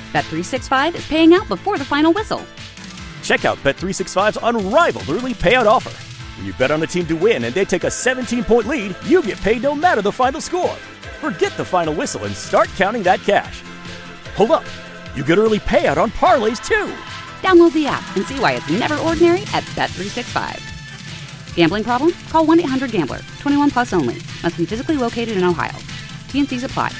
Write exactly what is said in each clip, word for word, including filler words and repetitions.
Bet three sixty-five is paying out before the final whistle. Check out Bet three sixty-five's unrivaled early payout offer. When you bet on a team to win and they take a seventeen-point lead, you get paid no matter the final score. Forget the final whistle and start counting that cash. Hold up. You get early payout on parlays, too. Download the app and see why it's never ordinary at Bet three sixty-five. Gambling problem? Call one eight hundred gambler. twenty-one plus only. Must be physically located in Ohio. T N Cs apply.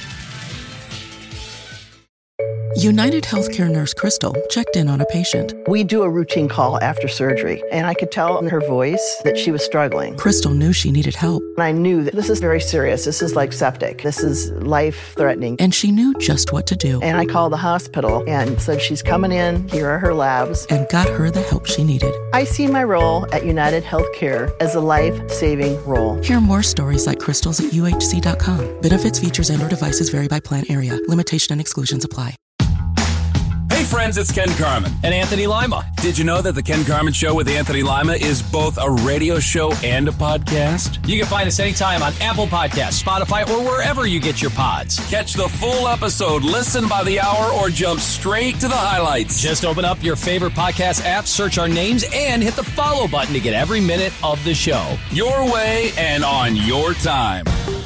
United Healthcare nurse Crystal checked in on a patient. We do a routine call after surgery, and I could tell in her voice that she was struggling. Crystal knew she needed help. And I knew that this is very serious. This is like septic. This is life-threatening. And she knew just what to do. And I called the hospital and said, she's coming in. Here are her labs. And got her the help she needed. I see my role at United Healthcare as a life-saving role. Hear more stories like Crystal's at U H C dot com. Benefits, features, and or devices vary by plan area. Limitation and exclusions apply. Hey friends, it's Ken Carman. And Anthony Lima. Did you know that the Ken Carman Show with Anthony Lima is both a radio show and a podcast? You can find us anytime on Apple Podcasts, Spotify, or wherever you get your pods. Catch the full episode, listen by the hour, or jump straight to the highlights. Just open up your favorite podcast app, search our names, and hit the follow button to get every minute of the show. Your way and on your time.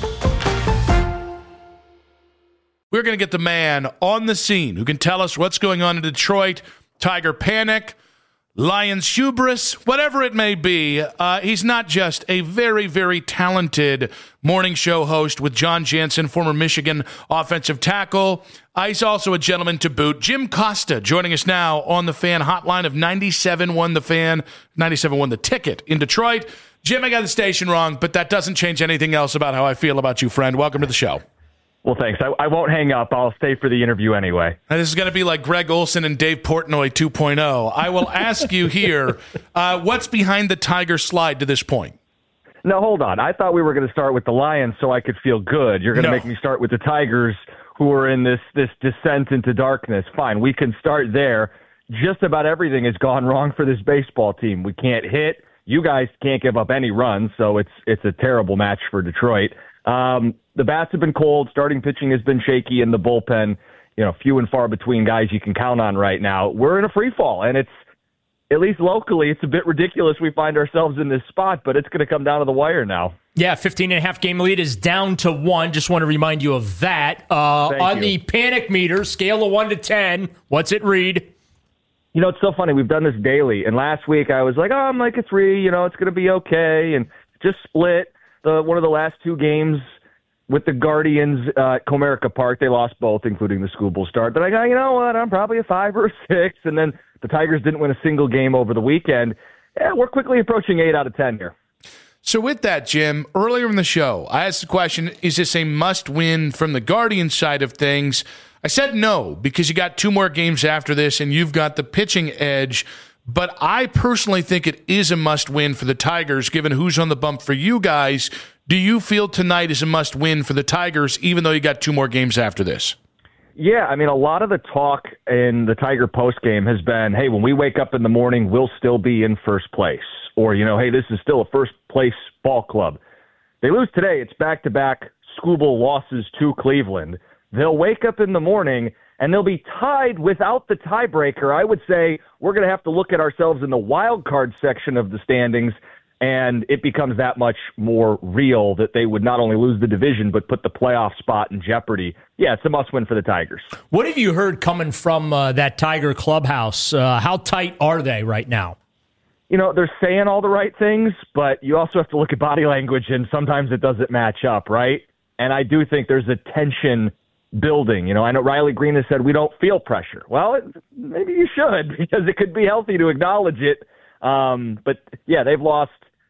We're going to get the man on the scene who can tell us what's going on in Detroit. Tiger panic, Lions hubris, whatever it may be. Uh, he's not just a very, very talented morning show host with John Jansen, former Michigan offensive tackle. Uh, he's also a gentleman to boot. Jim Costa joining us now on the Fan hotline of ninety-seven one The Fan, ninety-seven one The Ticket in Detroit. Jim, I got the station wrong, but that doesn't change anything else about how I feel about you, friend. Welcome to the show. Well, thanks. I, I won't hang up. I'll stay for the interview anyway. Now, this is going to be like Greg Olson and Dave Portnoy two point oh. I will ask you here, uh, what's behind the Tiger slide to this point? No, hold on. I thought we were going to start with the Lions so I could feel good. You're going to No. make me start with the Tigers, who are in this, this descent into darkness. Fine, we can start there. Just about everything has gone wrong for this baseball team. We can't hit. You guys can't give up any runs, so it's it's a terrible match for Detroit. Um, the bats have been cold. Starting pitching has been shaky in the bullpen. You know, few and far between guys you can count on right now. We're in a free fall, and it's, at least locally, it's a bit ridiculous we find ourselves in this spot, but it's going to come down to the wire now. Yeah, fifteen and a half game lead is down to one. Just want to remind you of that. Uh, on you. the panic meter, scale of one to ten, what's it read? You know, it's so funny. We've done this daily, and last week I was like, oh, I'm like a three. You know, it's going to be okay, and just split. The, one of the last two games with the Guardians uh, at Comerica Park, they lost both, including the School Bowl start. Then I go, you know what, I'm probably a five or a six. And then the Tigers didn't win a single game over the weekend. Yeah, we're quickly approaching eight out of ten here. So with that, Jim, earlier in the show, I asked the question, is this a must-win from the Guardians side of things? I said no, because you got two more games after this, and you've got the pitching edge. But I personally think it is a must-win for the Tigers, given who's on the bump for you guys. Do you feel tonight is a must-win for the Tigers, even though you got two more games after this? Yeah, I mean, a lot of the talk in the Tiger postgame has been, hey, when we wake up in the morning, we'll still be in first place. Or, you know, hey, this is still a first-place ball club. They lose today. It's back-to-back School Bowl losses to Cleveland. They'll wake up in the morning, and they'll be tied without the tiebreaker. I would say we're going to have to look at ourselves in the wild card section of the standings, and it becomes that much more real that they would not only lose the division but put the playoff spot in jeopardy. Yeah, it's a must-win for the Tigers. What have you heard coming from uh, that Tiger clubhouse? Uh, how tight are they right now? You know, they're saying all the right things, but you also have to look at body language, and sometimes it doesn't match up, right? And I do think there's a tension building. You know, I know Riley Green has said we don't feel pressure. Well, it, maybe you should, because it could be healthy to acknowledge it. Um, but, yeah, they've lost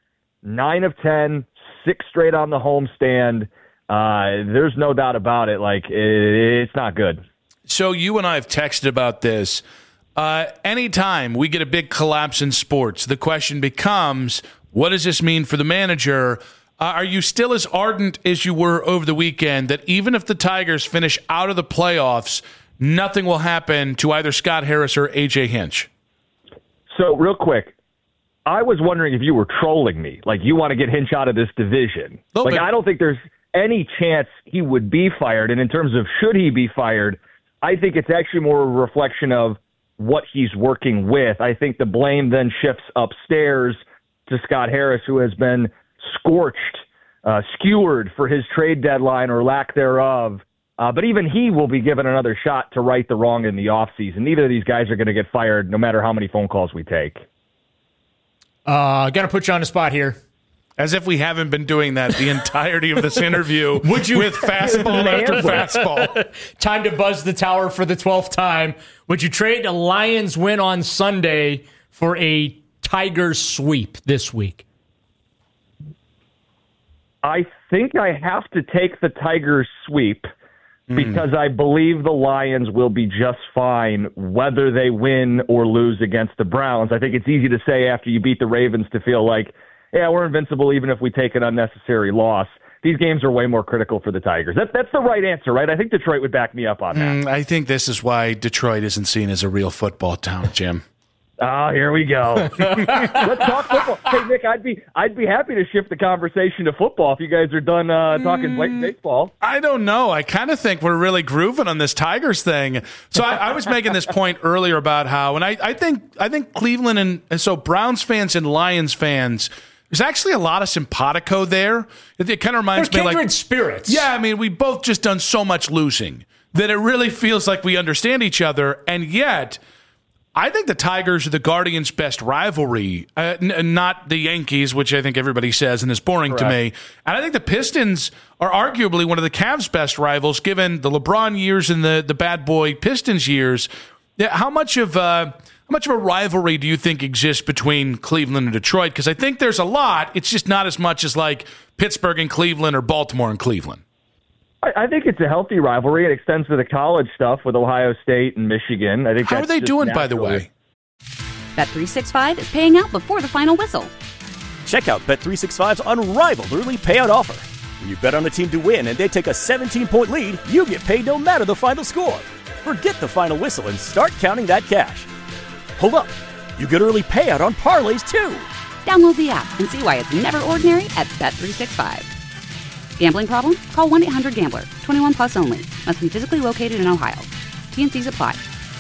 nine of ten, six straight on the homestand. Uh, there's no doubt about it. Like, it, it's not good. So you and I have texted about this. Uh, anytime we get a big collapse in sports, the question becomes, what does this mean for the manager? Uh, are you still as ardent as you were over the weekend that even if the Tigers finish out of the playoffs, nothing will happen to either Scott Harris or A J Hinch? So real quick, I was wondering if you were trolling me. Like, you want to get Hinch out of this division. Like, bit. I don't think there's any chance he would be fired. And in terms of should he be fired, I think it's actually more a reflection of what he's working with. I think the blame then shifts upstairs to Scott Harris, who has been scorched, uh, skewered for his trade deadline or lack thereof. Uh, but even he will be given another shot to right the wrong in the offseason. Neither of these guys are going to get fired no matter how many phone calls we take. Uh, got to put you on the spot here. As if we haven't been doing that the entirety of this interview Would you, with fastball after fastball. Time to buzz the tower for the twelfth time. Would you trade a Lions win on Sunday for a Tigers sweep this week? I think I have to take the Tigers sweep because mm. I believe the Lions will be just fine whether they win or lose against the Browns. I think it's easy to say after you beat the Ravens to feel like, yeah, we're invincible even if we take an unnecessary loss. These games are way more critical for the Tigers. That, that's the right answer, right? I think Detroit would back me up on that. Mm, I think this is why Detroit isn't seen as a real football town, Jim. Oh, here we go. Let's talk football. Hey, Nick, I'd be I'd be happy to shift the conversation to football if you guys are done uh, talking mm, baseball. I don't know. I kind of think we're really grooving on this Tigers thing. So I, I was making this point earlier about how, and I, I think I think Cleveland and, and so Browns fans and Lions fans, there's actually a lot of simpatico there. It, it kind of reminds There's me kindred like spirits. Yeah, I mean, we both just done so much losing that it really feels like we understand each other, and yet I think the Tigers are the Guardians' best rivalry, uh, n- not the Yankees, which I think everybody says and is boring Correct. to me. And I think the Pistons are arguably one of the Cavs' best rivals, given the LeBron years and the, the bad boy Pistons years. Yeah, how much of uh, how much of a rivalry do you think exists between Cleveland and Detroit? Because I think there's a lot. It's just not as much as like Pittsburgh and Cleveland or Baltimore and Cleveland. I think it's a healthy rivalry. It extends to the college stuff with Ohio State and Michigan. I think. How that's are they doing, naturally. by the way? Bet three sixty-five is paying out before the final whistle. Check out Bet three sixty-five's unrivaled early payout offer. When you bet on a team to win and they take a seventeen-point lead, you get paid no matter the final score. Forget the final whistle and start counting that cash. Hold up. You get early payout on parlays, too. Download the app and see why it's never ordinary at Bet three sixty-five. Gambling problem? Call one eight hundred gambler. twenty-one plus only. Must be physically located in Ohio. T N Cs apply.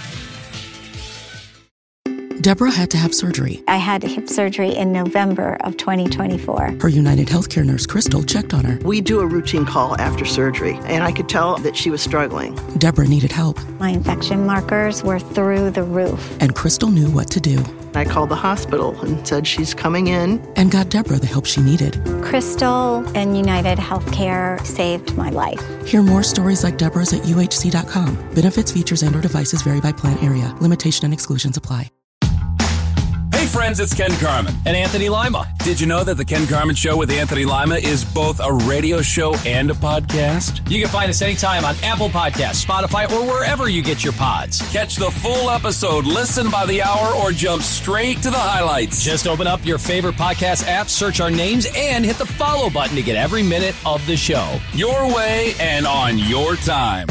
Deborah had to have surgery. I had hip surgery in November of twenty twenty-four. Her United Healthcare nurse, Crystal, checked on her. We do a routine call after surgery, and I could tell that she was struggling. Deborah needed help. My infection markers were through the roof. And Crystal knew what to do. I called the hospital and said she's coming in. And got Deborah the help she needed. Crystal and United Healthcare saved my life. Hear more stories like Deborah's at U H C dot com. Benefits, features, and or devices vary by plan area. Limitation and exclusions apply. Hey friends, it's Ken Carman. And Anthony Lima. Did you know that the Ken Carman Show with Anthony Lima is both a radio show and a podcast? You can find us anytime on Apple Podcasts, Spotify, or wherever you get your pods. Catch the full episode, listen by the hour, or jump straight to the highlights. Just open up your favorite podcast app, search our names, and hit the follow button to get every minute of the show. Your way and on your time.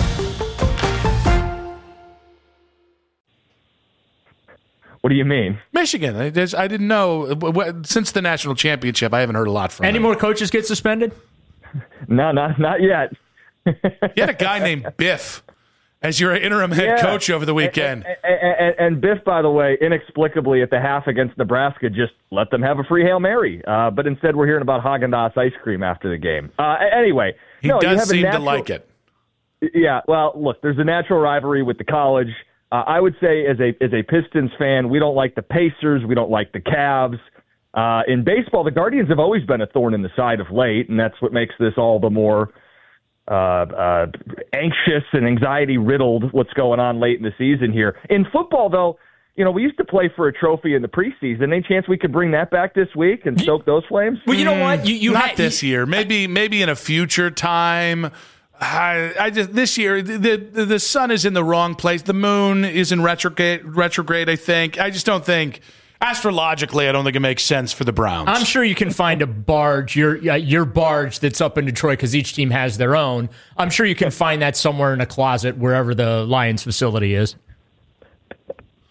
What do you mean? Michigan. I, just, I didn't know. Since the national championship, I haven't heard a lot from Any them. more coaches get suspended? No, not not yet. You had a guy named Biff as your interim head yeah. coach over the weekend. And, and, and, and Biff, by the way, inexplicably at the half against Nebraska, just let them have a free Hail Mary. Uh, but instead, we're hearing about Haagen-Dazs ice cream after the game. Uh, anyway. He no, does seem natural, to like it. Yeah, well, look, there's a natural rivalry with the college. Uh, I would say as a as a Pistons fan, we don't like the Pacers. We don't like the Cavs. Uh, in baseball, the Guardians have always been a thorn in the side of late, and that's what makes this all the more uh, uh, anxious and anxiety-riddled what's going on late in the season here. In football, though, you know, we used to play for a trophy in the preseason. Any chance we could bring that back this week and stoke those flames? Well, you know what? You, you Not ha- this year. Maybe maybe in a future time. I, I just this year the, the the sun is in the wrong place. The moon is in retrograde. Retrograde, I think. I just don't think astrologically. I don't think it makes sense for the Browns. I'm sure you can find a barge, your uh, your barge that's up in Detroit because each team has their own. I'm sure you can find that somewhere in a closet wherever the Lions facility is.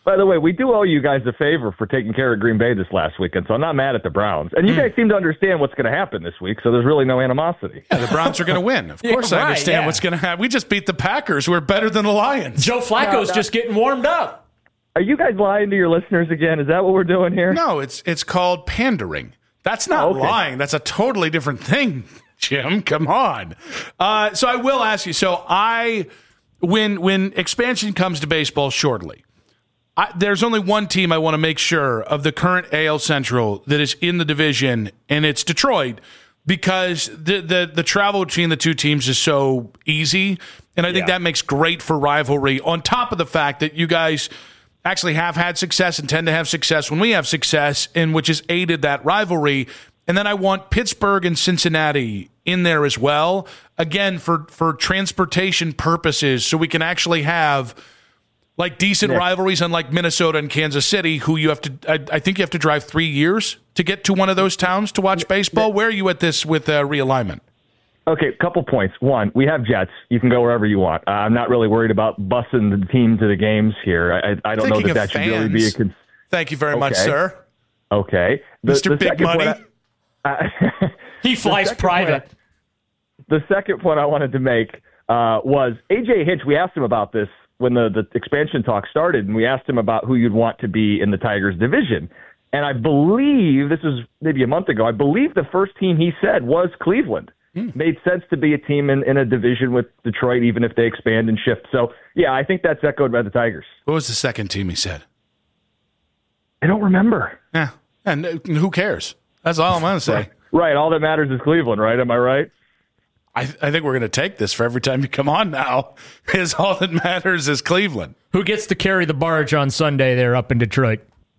By the way, we do owe you guys a favor for taking care of Green Bay this last weekend, so I'm not mad at the Browns. And you mm. guys seem to understand what's going to happen this week, so there's really no animosity. Yeah, the Browns are going to win. Of course yeah, right, I understand yeah. what's going to happen. We just beat the Packers. We're better than the Lions. Joe Flacco's no, no. just getting warmed up. Are you guys lying to your listeners again? Is that what we're doing here? No, it's it's called pandering. That's not oh, okay. lying. That's a totally different thing, Jim. Come on. Uh, so I will ask you. So I, when when expansion comes to baseball shortly, I, there's only one team I want to make sure of the current A L Central that is in the division, and it's Detroit, because the the, the travel between the two teams is so easy, and I think yeah. that makes great for rivalry, on top of the fact that you guys actually have had success and tend to have success when we have success, and which has aided that rivalry. And then I want Pittsburgh and Cincinnati in there as well, again, for, for transportation purposes, so we can actually have like decent yeah. rivalries, unlike Minnesota and Kansas City, who you have to, I, I think you have to drive three years to get to one of those towns to watch baseball. Where are you at this with uh, realignment? Okay, a couple points. One, we have jets. You can go wherever you want. Uh, I'm not really worried about busing the team to the games here. I, I don't Thinking know that that fans, should really be a concern. Thank you very okay. much, sir. Okay. The, Mister the Big Money. I, uh, he flies private. Point, the second point I wanted to make uh, was A J Hinch. We asked him about this when the, the expansion talk started, and we asked him about who you'd want to be in the Tigers division. And I believe, this was maybe a month ago, I believe the first team he said was Cleveland. Mm. Made sense to be a team in, in a division with Detroit, even if they expand and shift. So, yeah, I think that's echoed by the Tigers. What was the second team he said? I don't remember. Yeah, and who cares? That's all I'm going to say. Right. right, all that matters is Cleveland, right? Am I right? I, I think we're going to take this for every time you come on now, is all that matters is Cleveland. Who gets to carry the barge on Sunday there up in Detroit?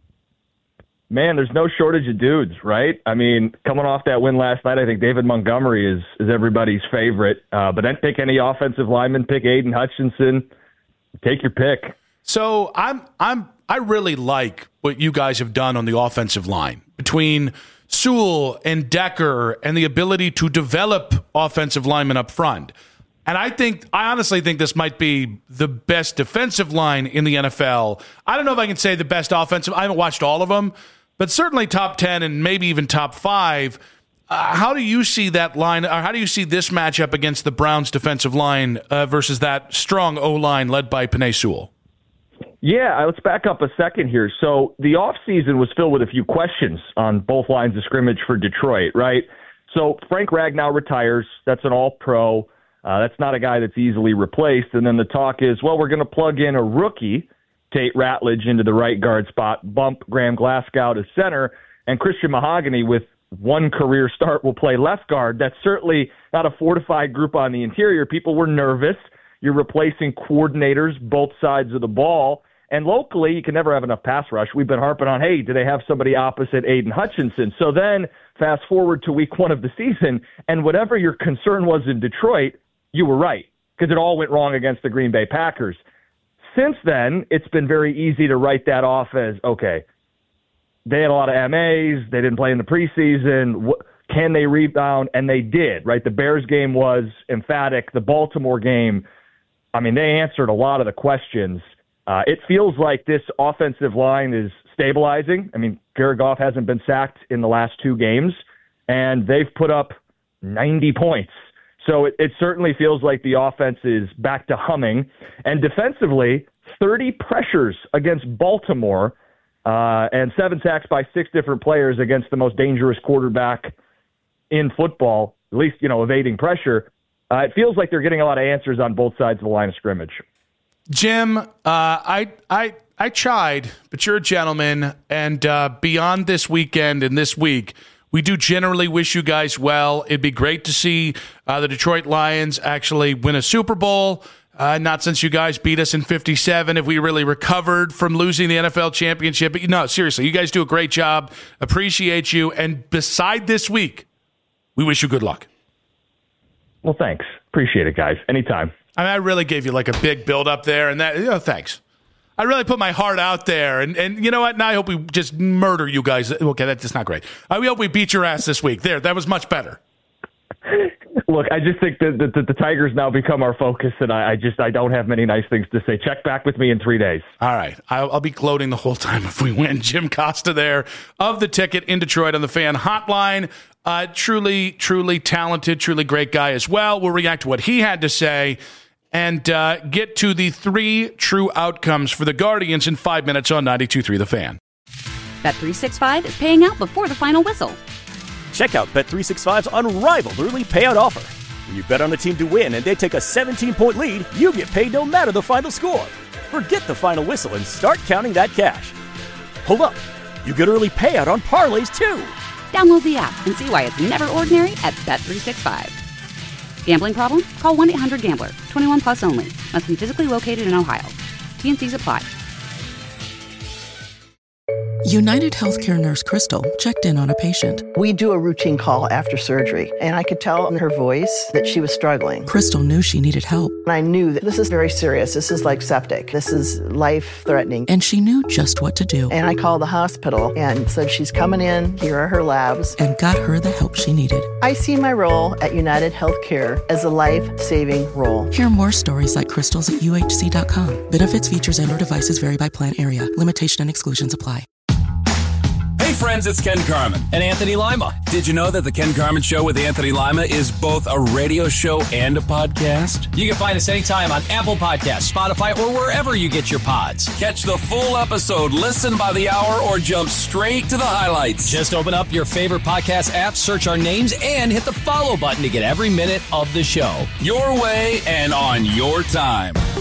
Man, there's no shortage of dudes, right? I mean, coming off that win last night, I think David Montgomery is is everybody's favorite. Uh, but then pick any offensive lineman, pick Aiden Hutchinson, take your pick. So I'm I'm I really like what you guys have done on the offensive line between Sewell and Decker and the ability to develop offensive linemen up front. And I think, I honestly think this might be the best defensive line in the N F L. I don't know if I can say the best offensive. I haven't watched all of them, but certainly top ten and maybe even top five. Uh, how do you see that line, or how do you see this matchup against the Browns defensive line uh, versus that strong O-line led by Penei Sewell? Yeah, let's back up a second here. So the offseason was filled with a few questions on both lines of scrimmage for Detroit, right? So Frank Ragnow retires. That's an all-pro. Uh, that's not a guy that's easily replaced. And then the talk is, well, we're going to plug in a rookie, Tate Ratledge, into the right guard spot, bump Graham Glasgow to center, and Christian Mahogany, with one career start, will play left guard. That's certainly not a fortified group on the interior. People were nervous. You're replacing coordinators, both sides of the ball. And locally, you can never have enough pass rush. We've been harping on, hey, do they have somebody opposite Aiden Hutchinson? So then fast forward to week one of the season, and whatever your concern was in Detroit, you were right, because it all went wrong against the Green Bay Packers. Since then, it's been very easy to write that off as, okay, they had a lot of M As, they didn't play in the preseason, can they rebound? And they did, right? The Bears game was emphatic. The Baltimore game, I mean, they answered a lot of the questions. Uh, it feels like this offensive line is stabilizing. I mean, Jared Goff hasn't been sacked in the last two games, and they've put up ninety points. So it, it certainly feels like the offense is back to humming. And defensively, thirty pressures against Baltimore uh, and seven sacks by six different players against the most dangerous quarterback in football, at least, you know, evading pressure. Uh, it feels like they're getting a lot of answers on both sides of the line of scrimmage. Jim, uh, I I I tried, but you're a gentleman, and uh, beyond this weekend and this week, we do generally wish you guys well. It'd be great to see uh, the Detroit Lions actually win a Super Bowl. Uh, not since you guys beat us in fifty-seven if we really recovered from losing the N F L championship. But no, seriously, you guys do a great job. Appreciate you. And beside this week, we wish you good luck. Well, thanks. Appreciate it, guys. Anytime. I mean, I really gave you like a big build up there, and that, you know, thanks. I really put my heart out there, and, and you know what? Now I hope we just murder you guys. Okay, that's just not great. I hope we beat your ass this week. There, that was much better. Look, I just think that the, the, the Tigers now become our focus, and I, I just I don't have many nice things to say. Check back with me in three days. All right. I'll, I'll be gloating the whole time if we win. Jim Costa there of The Ticket in Detroit on the Fan Hotline. Uh, truly, truly talented, truly great guy as well. We'll react to what he had to say and uh, get to the three true outcomes for the Guardians in five minutes on ninety-two point three The Fan. Bet three sixty-five is paying out before the final whistle. Check out Bet three sixty-five's unrivaled early payout offer. When you bet on a team to win and they take a seventeen-point lead, you get paid no matter the final score. Forget the final whistle and start counting that cash. Hold up. You get early payout on parlays, too. Download the app and see why it's never ordinary at Bet three sixty-five. Gambling problem? Call one eight hundred gambler. twenty-one plus only. Must be physically located in Ohio. T N Cs apply. United Healthcare nurse Crystal checked in on a patient. We do a routine call after surgery, and I could tell in her voice that she was struggling. Crystal knew she needed help. And I knew that this is very serious. This is like septic. This is life-threatening. And she knew just what to do. And I called the hospital and said, she's coming in. Here are her labs. And got her the help she needed. I see my role at United Healthcare as a life-saving role. Hear more stories like Crystal's at U H C dot com. Benefits, features, and or devices vary by plan area. Limitation and exclusions apply. Hey friends, it's Ken Carman. And Anthony Lima. Did you know that the Ken Carman Show with Anthony Lima is both a radio show and a podcast? You can find us anytime on Apple Podcasts, Spotify, or wherever you get your pods. Catch the full episode, listen by the hour, or jump straight to the highlights. Just open up your favorite podcast app, search our names, and hit the follow button to get every minute of the show. Your way and on your time.